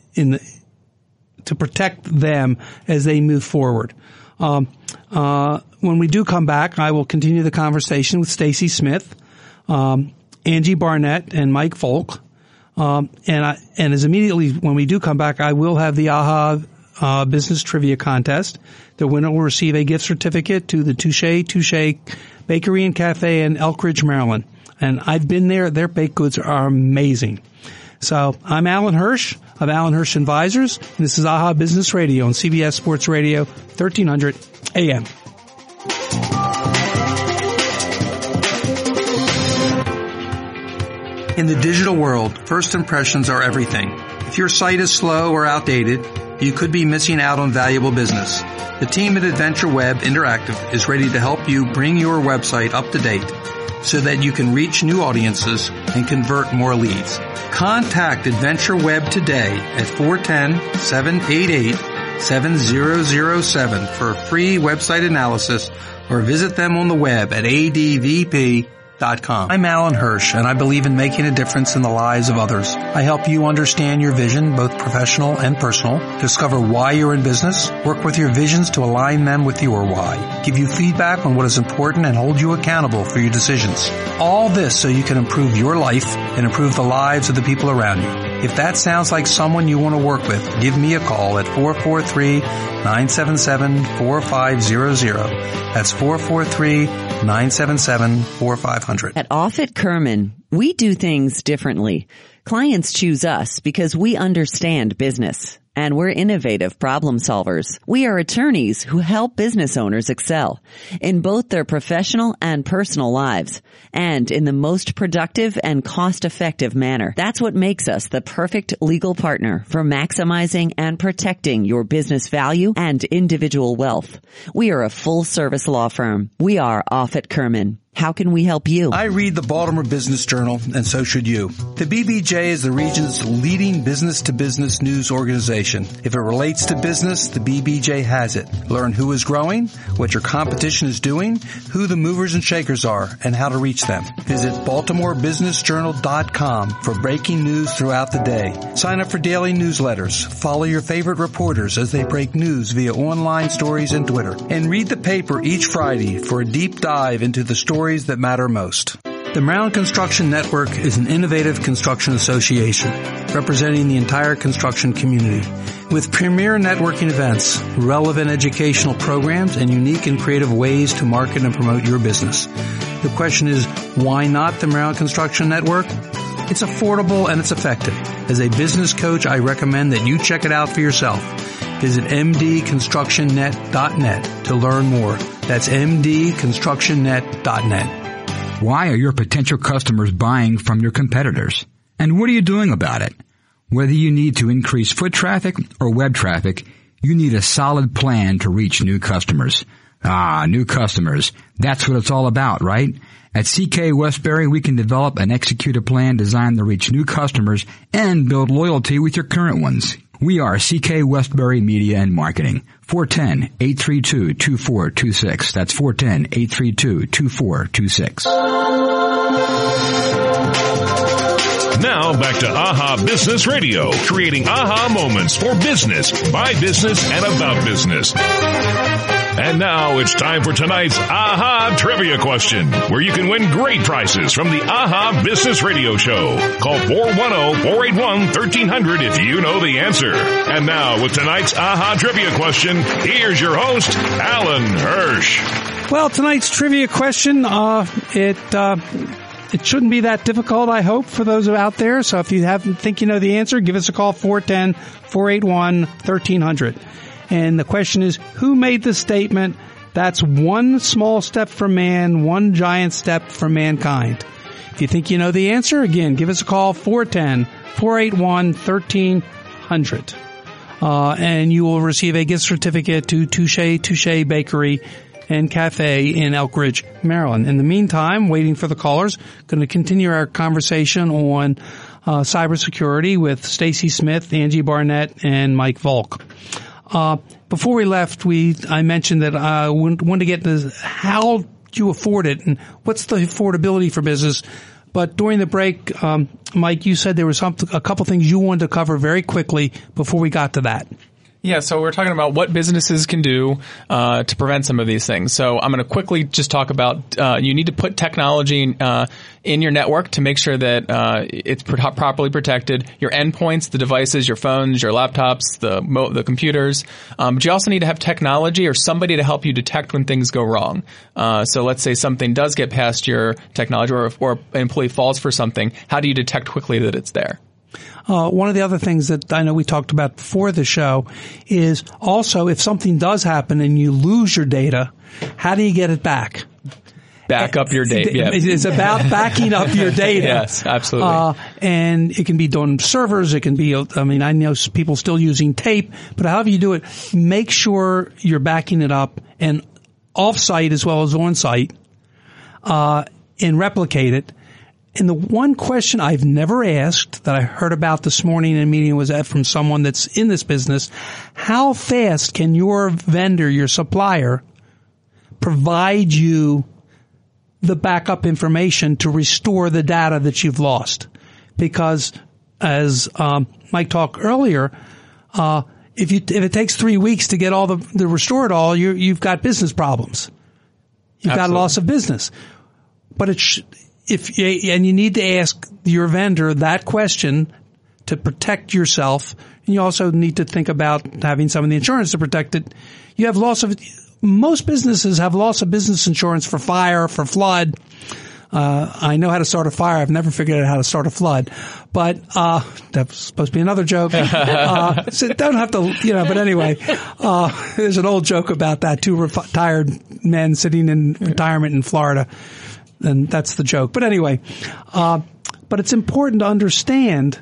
protect them as they move forward. When we do come back, I will continue the conversation with Stacy Smith, Angie Barnett, and Mike Volk. And as immediately when we do come back, I will have the AHA Business Trivia Contest. The winner will receive a gift certificate to the Touche Bakery and Cafe in Elkridge, Maryland. And I've been there. Their baked goods are amazing. So I'm Alan Hirsch of Alan Hirsch Advisors, and this is AHA Business Radio on CBS Sports Radio, 1300 AM. In the digital world, first impressions are everything. If your site is slow or outdated, you could be missing out on valuable business. The team at Adventure Web Interactive is ready to help you bring your website up to date so that you can reach new audiences and convert more leads. Contact Adventure Web today at 410-788-7007 for a free website analysis or visit them on the web at advp.com. I'm Alan Hirsch, and I believe in making a difference in the lives of others. I help you understand your vision, both professional and personal, discover why you're in business, work with your visions to align them with your why, give you feedback on what is important, and hold you accountable for your decisions. All this so you can improve your life and improve the lives of the people around you. If that sounds like someone you want to work with, give me a call at 443-977-4500. That's 443-977-4500. At Offutt Kerman, we do things differently. Clients choose us because we understand business, and we're innovative problem solvers. We are attorneys who help business owners excel in both their professional and personal lives, and in the most productive and cost-effective manner. That's what makes us the perfect legal partner for maximizing and protecting your business value and individual wealth. We are a full-service law firm. We are Offutt Kerman. How can we help you? I read the Baltimore Business Journal, and so should you. The BBJ is the region's leading business-to-business news organization. If it relates to business, the BBJ has it. Learn who is growing, what your competition is doing, who the movers and shakers are, and how to reach them. Visit BaltimoreBusinessJournal.com for breaking news throughout the day. Sign up for daily newsletters. Follow your favorite reporters as they break news via online stories and Twitter. And read the paper each Friday for a deep dive into the stories that matter most. The Maryland Construction Network is an innovative construction association representing the entire construction community with premier networking events, relevant educational programs, and unique and creative ways to market and promote your business. The question is, why not the Maryland Construction Network? It's affordable and it's effective. As a business coach, I recommend that you check it out for yourself. Visit mdconstructionnet.net to learn more. That's mdconstructionnet.net. Why are your potential customers buying from your competitors? And what are you doing about it? Whether you need to increase foot traffic or web traffic, you need a solid plan to reach new customers. New customers. That's what it's all about, right? At CK Westbury, we can develop and execute a plan designed to reach new customers and build loyalty with your current ones. We are CK Westbury Media and Marketing. 410-832-2426. That's 410-832-2426. Now back to AHA Business Radio, creating AHA moments for business, by business, and about business. And now it's time for tonight's AHA Trivia Question, where you can win great prizes from the AHA Business Radio Show. Call 410-481-1300 if you know the answer. And now with tonight's AHA Trivia Question, here's your host, Alan Hirsch. Well, tonight's trivia question, it shouldn't be that difficult, I hope, for those out there. So if you think you know the answer, give us a call, 410-481-1300. And the question is, who made the statement, that's one small step for man, one giant step for mankind? If you think you know the answer, again, give us a call, 410-481-1300. And you will receive a gift certificate to Touche Bakery and Cafe in Elkridge, Maryland. In the meantime, waiting for the callers, going to continue our conversation on cybersecurity with Stacy Smith, Angie Barnett, and Mike Volk. Before we left, I mentioned that I wanted to get into how you afford it and what's the affordability for business. But during the break, Mike, you said there was a couple things you wanted to cover very quickly before we got to that. Yeah, so we're talking about what businesses can do to prevent some of these things. So I'm going to quickly just talk about you need to put technology in your network to make sure that it's properly protected. Your endpoints, the devices, your phones, your laptops, the computers. But you also need to have technology or somebody to help you detect when things go wrong. So let's say something does get past your technology or an employee falls for something. How do you detect quickly that it's there? One of the other things that I know we talked about before the show is also if something does happen and you lose your data, how do you get it back? Back up your data. Yeah. It's about backing up your data. Yes, absolutely. And it can be done on servers. It can be, I know people still using tape, but however you do it, make sure you're backing it up and off-site as well as on-site, and replicate it. And the one question I've never asked that I heard about this morning in a meeting was from someone that's in this business. How fast can your vendor, your supplier, provide you the backup information to restore the data that you've lost? Because as Mike talked earlier, if it takes 3 weeks to get all to restore it all, you've got business problems. You've Absolutely. got loss of business. But and you need to ask your vendor that question to protect yourself. And you also need to think about having some of the insurance to protect it. You have most businesses have loss of business insurance for fire, for flood. I know how to start a fire. I've never figured out how to start a flood, but, that's supposed to be another joke. So don't have to, but anyway, there's an old joke about that. 2 retired men sitting in retirement in Florida. And that's the joke. But anyway, but it's important to understand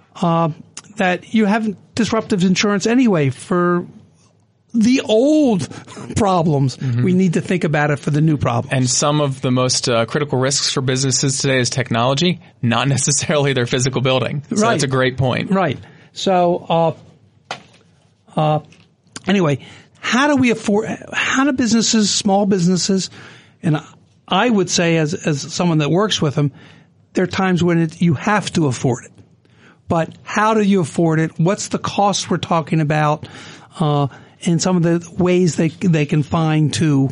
that you have disruptive insurance anyway for the old problems. Mm-hmm. We need to think about it for the new problems. And some of the most critical risks for businesses today is technology, not necessarily their physical building. So right. That's a great point. Right. So anyway, how do businesses, small businesses, and I would say as someone that works with them, there are times when you have to afford it. But how do you afford it? What's the cost we're talking about? And some of the ways they can find to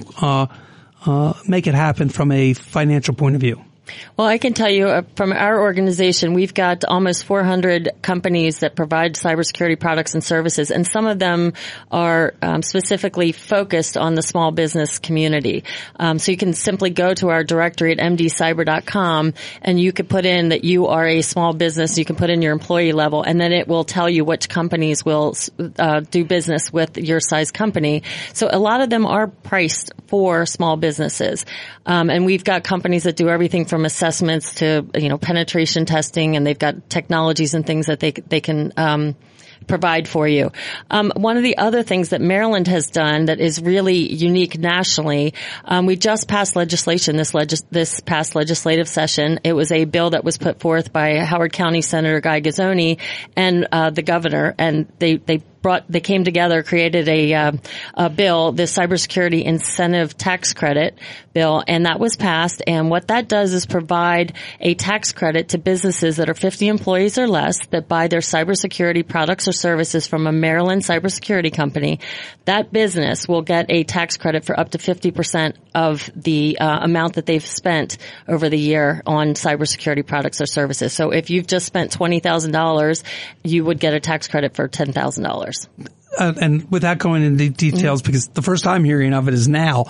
make it happen from a financial point of view. Well, I can tell you from our organization, we've got almost 400 companies that provide cybersecurity products and services, and some of them are specifically focused on the small business community. So you can simply go to our directory at mdcyber.com, and you could put in that you are a small business. You can put in your employee level, and then it will tell you which companies will do business with your size company. So a lot of them are priced for small businesses, and we've got companies that do everything from assessments to, penetration testing, and they've got technologies and things that they can, provide for you. One of the other things that Maryland has done that is really unique nationally, we just passed legislation this past legislative session. It was a bill that was put forth by Howard County Senator Guy Gazzoni and the governor, and they came together, created a bill, the Cybersecurity Incentive Tax Credit bill, and that was passed. And what that does is provide a tax credit to businesses that are 50 employees or less that buy their cybersecurity products or services from a Maryland cybersecurity company. That business will get a tax credit for up to 50% of the amount that they've spent over the year on cybersecurity products or services. So if you've just spent $20,000, you would get a tax credit for $10,000. And without going into details, because the first time hearing of it is now,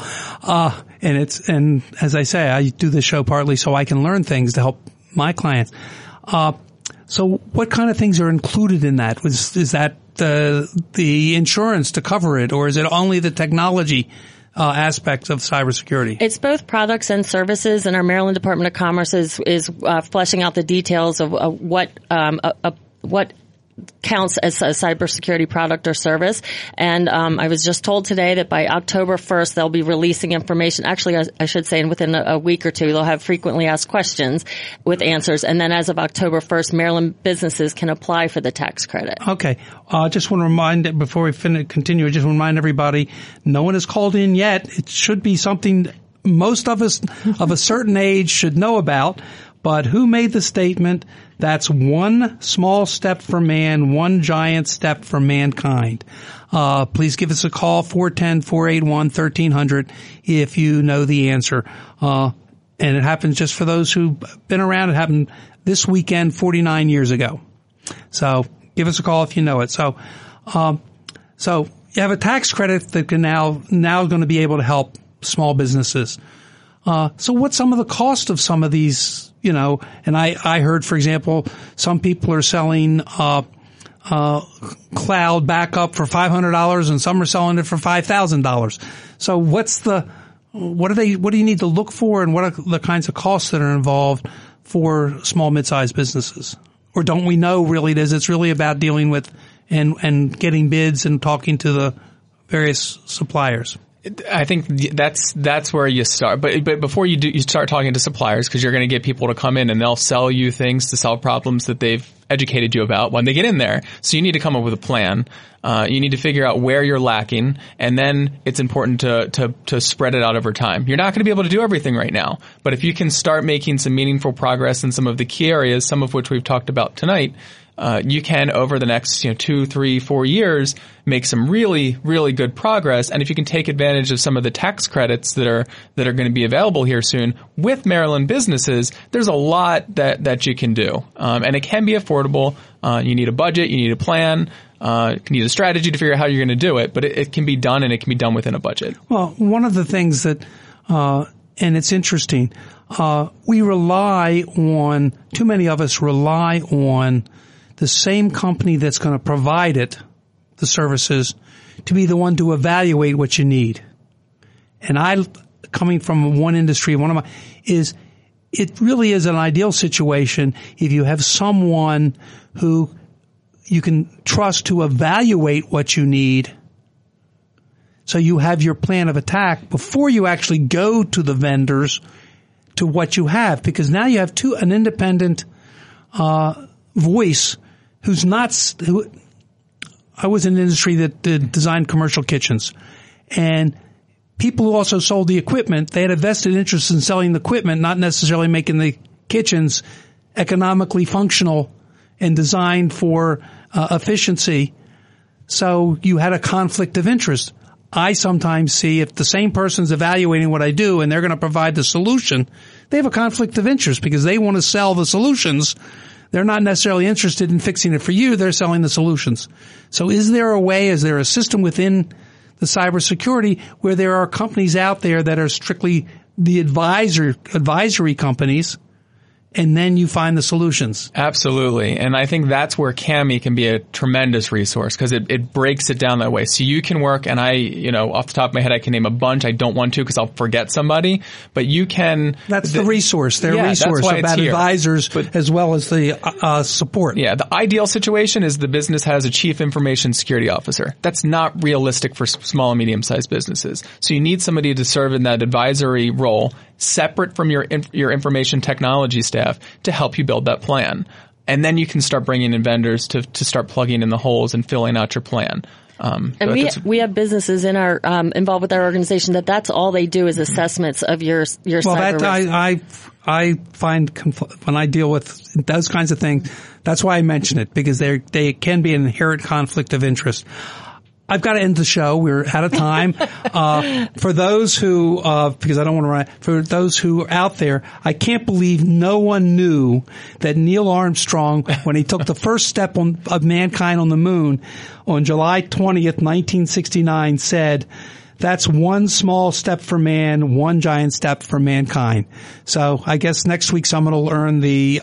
and as I say, I do this show partly so I can learn things to help my clients. So what kind of things are included in that? Is that the insurance to cover it, or is it only the technology aspects of cybersecurity? It's both products and services, and our Maryland Department of Commerce is fleshing out the details of what counts as a cybersecurity product or service. And I was just told today that by October 1st, they'll be releasing information. Actually, I should say within a week or two, they'll have frequently asked questions with answers. And then as of October 1st, Maryland businesses can apply for the tax credit. Okay. Just want to remind, before we continue, I just want to remind everybody, no one has called in yet. It should be something most of us of a certain age should know about. But who made the statement, that's one small step for man, one giant step for mankind? Please give us a call, 410-481-1300, if you know the answer. And it happens just for those who've been around. It happened this weekend 49 years ago. So give us a call if you know it. So you have a tax credit that can now going to be able to help small businesses. So what's some of the cost of some of these, and I heard, for example, some people are selling, cloud backup for $500 and some are selling it for $5,000. So what do you need to look for, and what are the kinds of costs that are involved for small, mid-sized businesses? Or don't we know really it's really about dealing with and getting bids and talking to the various suppliers? I think that's where you start. But before you start talking to suppliers, because you're going to get people to come in and they'll sell you things to solve problems that they've educated you about when they get in there. So you need to come up with a plan. You need to figure out where you're lacking, and then it's important to spread it out over time. You're not going to be able to do everything right now, but if you can start making some meaningful progress in some of the key areas, some of which we've talked about tonight, you can, over the next 2, 3, 4 years, make some really, really good progress. And if you can take advantage of some of the tax credits that are going to be available here soon with Maryland businesses, there's a lot that you can do. And it can be affordable. You need a budget, you need a plan, you need a strategy to figure out how you're going to do it, but it can be done, and it can be done within a budget. Well, one of the things that, and it's interesting, too many of us rely on the same company that's going to provide the services, to be the one to evaluate what you need. And coming from one industry, it really is an ideal situation if you have someone who you can trust to evaluate what you need. So you have your plan of attack before you actually go to the vendors to what you have, because now you have an independent, voice I was in an industry that designed commercial kitchens, and people who also sold the equipment, they had a vested interest in selling the equipment, not necessarily making the kitchens economically functional and designed for efficiency. So you had a conflict of interest. I sometimes see if the same person's evaluating what I do and they're going to provide the solution, they have a conflict of interest because they want to sell the solutions. They're not necessarily interested in fixing it for you. They're selling the solutions. So is there a system within the cybersecurity where there are companies out there that are strictly the advisory companies, and then you find the solutions? Absolutely. And I think that's where CAMI can be a tremendous resource, because it breaks it down that way. So you can work, and off the top of my head, I can name a bunch. I don't want to because I'll forget somebody, but you can. That's the resource. Their resource about advisors as well as the support. Yeah. The ideal situation is the business has a chief information security officer. That's not realistic for small and medium-sized businesses. So you need somebody to serve in that advisory role, separate from your information technology staff, to help you build that plan. And then you can start bringing in vendors to start plugging in the holes and filling out your plan. And we have businesses in our involved with our organization that's all they do is assessments of your cyber risk. I find when I deal with those kinds of things, that's why I mention it, because they can be an inherent conflict of interest. I've got to end the show. We're out of time. For those who, because I don't want to run, for those who are out there, I can't believe no one knew that Neil Armstrong, when he took the first step of mankind on the moon on July 20th, 1969, said, "That's one small step for man, one giant step for mankind." So I guess next week someone will earn the,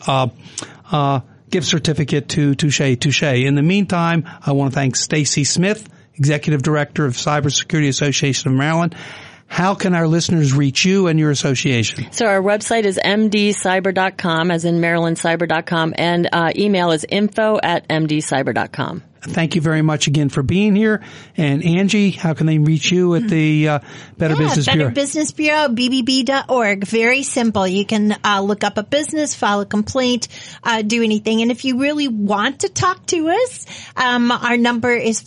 gift certificate to Touche. In the meantime, I want to thank Stacy Smith, Executive Director of Cybersecurity Association of Maryland, how can our listeners reach you and your association? So our website is mdcyber.com, as in marylandcyber.com, and email is info@mdcyber.com. Thank you very much again for being here. And Angie, how can they reach you at the Better Business Bureau? Better Business Bureau, bbb.org. Very simple. You can look up a business, file a complaint, do anything. And if you really want to talk to us, our number is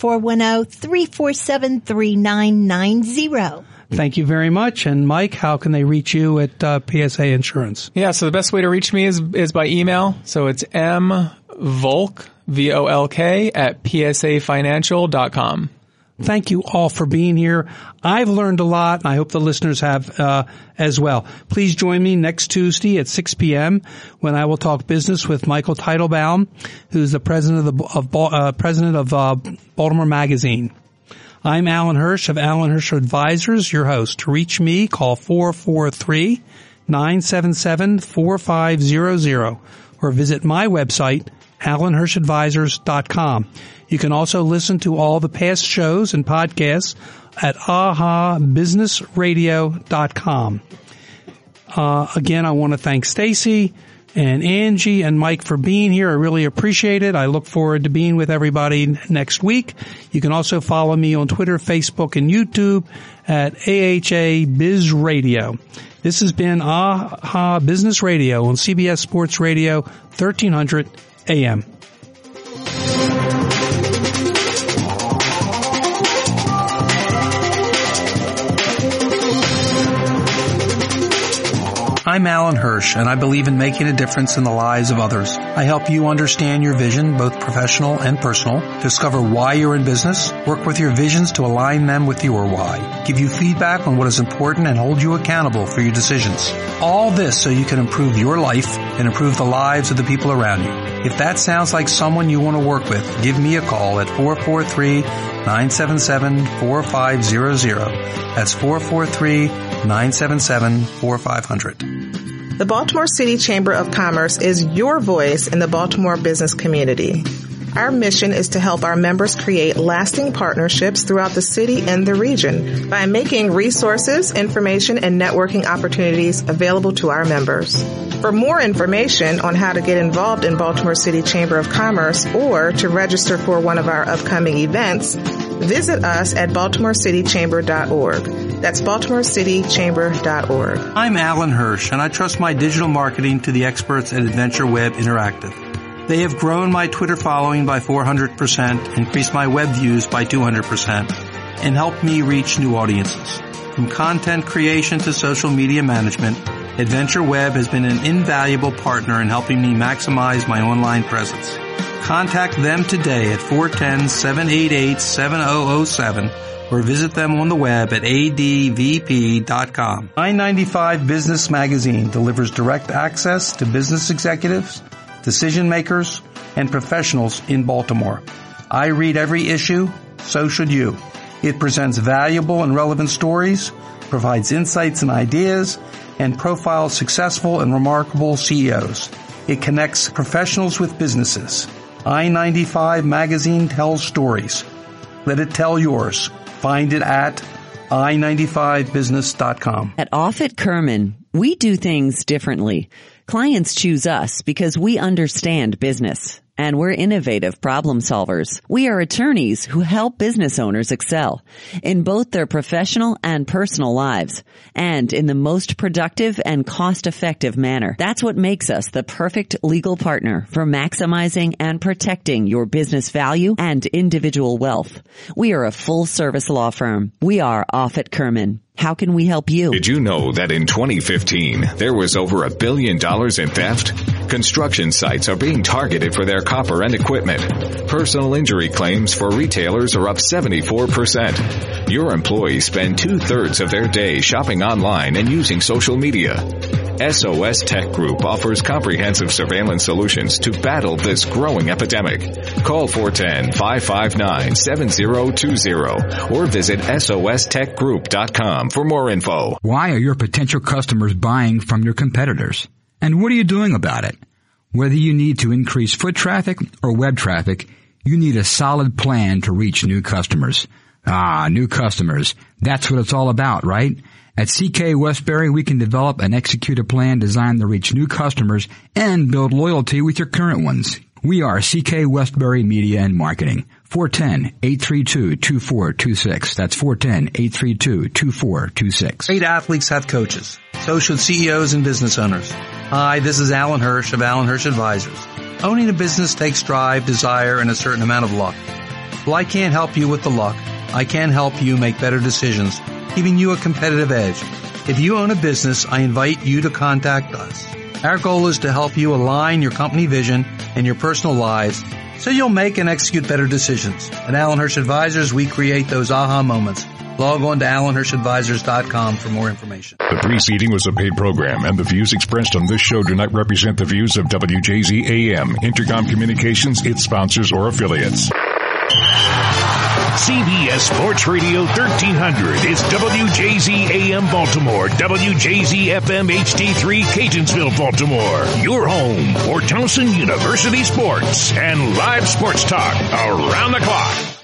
410-347-3990. Thank you very much. And Mike, how can they reach you at PSA Insurance? Yeah, so the best way to reach me is by email. So it's mvolk, VOLK, at psafinancial.com. Thank you all for being here. I've learned a lot, and I hope the listeners have as well. Please join me next Tuesday at 6 p.m. when I will talk business with Michael Teitelbaum, who's the president of Baltimore Magazine. I'm Alan Hirsch of Alan Hirsch Advisors, your host. To reach me, call 443-977-4500 or visit my website, AlanHirschAdvisors.com. You can also listen to all the past shows and podcasts at ahabusinessradio.com. Again, I want to thank Stacy and Angie and Mike for being here. I really appreciate it. I look forward to being with everybody next week. You can also follow me on Twitter, Facebook, and YouTube at AHA Biz Radio. This has been AHA Business Radio on CBS Sports Radio, 1300 AM. I'm Alan Hirsch, and I believe in making a difference in the lives of others. I help you understand your vision, both professional and personal, discover why you're in business, work with your visions to align them with your why, give you feedback on what is important, and hold you accountable for your decisions. All this so you can improve your life and improve the lives of the people around you. If that sounds like someone you want to work with, give me a call at 443-977-4500. That's 443-977-4500. The Baltimore City Chamber of Commerce is your voice in the Baltimore business community. Our mission is to help our members create lasting partnerships throughout the city and the region by making resources, information, and networking opportunities available to our members. For more information on how to get involved in Baltimore City Chamber of Commerce or to register for one of our upcoming events, visit us at baltimorecitychamber.org. That's baltimorecitychamber.org. I'm Alan Hirsch, and I trust my digital marketing to the experts at Adventure Web Interactive. They have grown my Twitter following by 400%, increased my web views by 200%, and helped me reach new audiences. From content creation to social media management, Adventure Web has been an invaluable partner in helping me maximize my online presence. Contact them today at 410-788-7007 or visit them on the web at advp.com. I-95 Business Magazine delivers direct access to business executives, decision makers, and professionals in Baltimore. I read every issue, so should you. It presents valuable and relevant stories, provides insights and ideas, and profiles successful and remarkable CEOs. It connects professionals with businesses. I-95 Magazine tells stories. Let it tell yours. Find it at i95business.com. At Offutt Kerman, we do things differently. Clients choose us because we understand business. And we're innovative problem solvers. We are attorneys who help business owners excel in both their professional and personal lives and in the most productive and cost-effective manner. That's what makes us the perfect legal partner for maximizing and protecting your business value and individual wealth. We are a full-service law firm. We are Offutt Kerman. How can we help you? Did you know that in 2015, there was over $1 billion in theft? Construction sites are being targeted for their copper and equipment. Personal injury claims for retailers are up 74%. Your employees spend 2/3 of their day shopping online and using social media. SOS Tech Group offers comprehensive surveillance solutions to battle this growing epidemic. Call 410-559-7020 or visit sostechgroup.com for more info. Why are your potential customers buying from your competitors? And what are you doing about it? Whether you need to increase foot traffic or web traffic, you need a solid plan to reach new customers. Ah, new customers. That's what it's all about, right? At CK Westbury, we can develop and execute a plan designed to reach new customers and build loyalty with your current ones. We are CK Westbury Media and Marketing. 410-832-2426. That's 410-832-2426. Great athletes have coaches. So should CEOs and business owners. Hi, this is Alan Hirsch of Alan Hirsch Advisors. Owning a business takes drive, desire, and a certain amount of luck. Well, I can't help you with the luck. I can help you make better decisions, giving you a competitive edge. If you own a business, I invite you to contact us. Our goal is to help you align your company vision and your personal lives so you'll make and execute better decisions. At Alan Hirsch Advisors, we create those aha moments. Log on to alanhirschadvisors.com for more information. The preceding was a paid program, and the views expressed on this show do not represent the views of WJZ AM, Intercom Communications, its sponsors, or affiliates. CBS Sports Radio 1300 is WJZ AM Baltimore, WJZ FM HD3 Catonsville, Baltimore. Your home for Towson University sports and live sports talk around the clock.